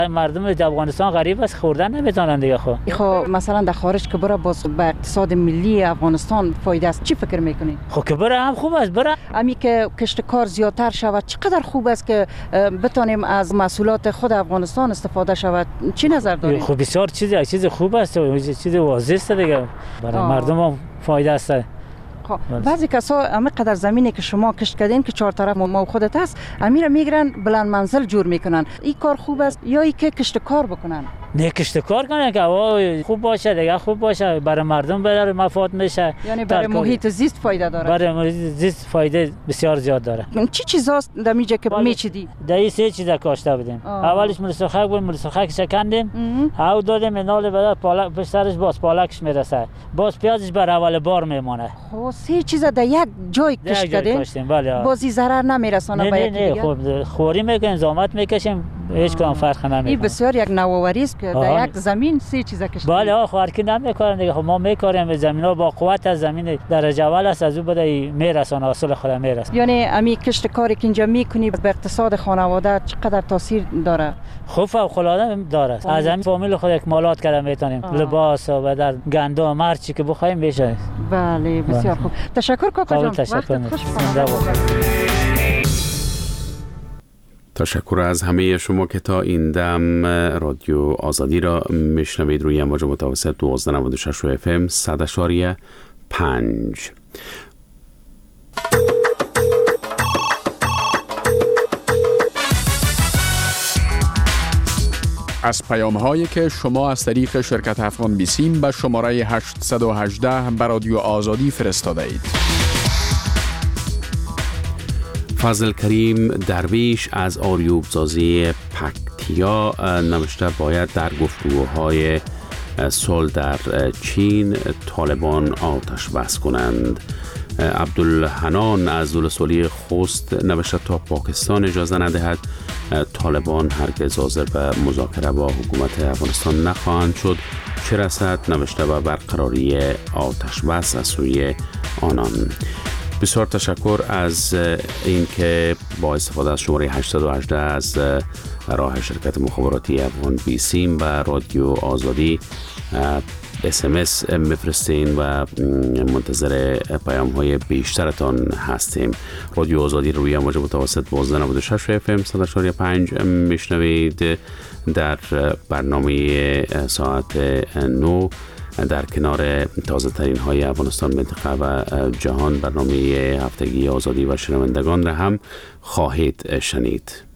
مردم افغانستان غریب است، خوردن نمیتونن دیگه. خب مثلا در خارج که بره باز به اقتصاد ملی افغانستان فایده است، چی فکر میکنی؟ خب که بره هم خوب است، بره. امی که کشتکار زیادتر شود چقدر خوب است که بتونیم از محصولات خود افغانستان استفاده شود. چی نظر داری؟ خب بسیار چیز خوب است، چیز واضح است دیگه، برای مردم هم فایده است. بعضی کسا همینقدر زمینی که شما کشت کردین که چهار طرف ما خودت هست، امیر میگرن بلند منزل جور میکنن. این کار خوب است یا ای که کشتکار بکنن؟ نه کشتکار کنن که خوب باشه دیگه، خوب باشه برای مردم برای مفاد میشه، یعنی برای محیط زیست فایده داره. برای محیط زیست فایده بسیار زیاد داره. چی چیزاست در میجه که میچیدی؟ در سه چیز کاشته بودیم. اولش مرسخک بود، مرسخک شکندیم، او دادیم نال بعد پالک پشترش باز پالکش میرسه، باز پیازش بر اول بار میمونه. خب سه چیز در یک جای کشت کردیم. بازی ضرر نمیرسونه به یکی دیگه. خب خوری میکنیم، زحمت میکشیم، هیچ کدام فرق نمیکنه. این بسیار یک نوآوری است که در یک زمین سه چیز کشت. بله خارکی نمیکنن دیگه. خب ما میکاریم زمینا با قوت از زمین درجه اول است، از او بده میرسونه، حاصل خود میرسه. یعنی امی کشت کاری که اینجا میکنی به اقتصاد خانواده چقدر تاثیر داره؟ خب فوق العاده داره. از همین فامیل خود اکمالات کرده میتونیم، لباس و بدل گندم هر چی که بخوایم بشه. بله بسیار خوب. تشکر کاکا جان. تشکر. تشکر از همه شما که تا این دم رادیو آزادی را میشنوید روی امواج متوسط 1296 FM 100.5. از پیام‌هایی که شما از طریق شرکت افغان بیسیم به شماره 818 به رادیو آزادی فرستاده اید. فضل کریم درویش از آریوبزازی پکتیا نوشته باید در گفتگوهای صلح در چین طالبان آتش بس کنند. عبدالحنان از ولسوالی خوست نوشته تا پاکستان اجازه ندهد طالبان هرگز حاضر به مذاکره با حکومت افغانستان نخواهند شد، چه رسد نوشته به برقراری آتش بس از سوی آنان. بسیار تشکر از این که با استفاده از شماره 818 از راه شرکت مخابراتی افغان بیسیم و رادیو آزادی SMS میفرستین و منتظر پیام های بیشترتان هستیم. رادیو آزادی روی امواج متوسط 1296 FM 100.5 میشنوید. در برنامه ساعت 9 در کنار تازه ترین های افغانستان، منطقه و جهان برنامه هفتگی آزادی و شنوندگان را هم خواهید شنید.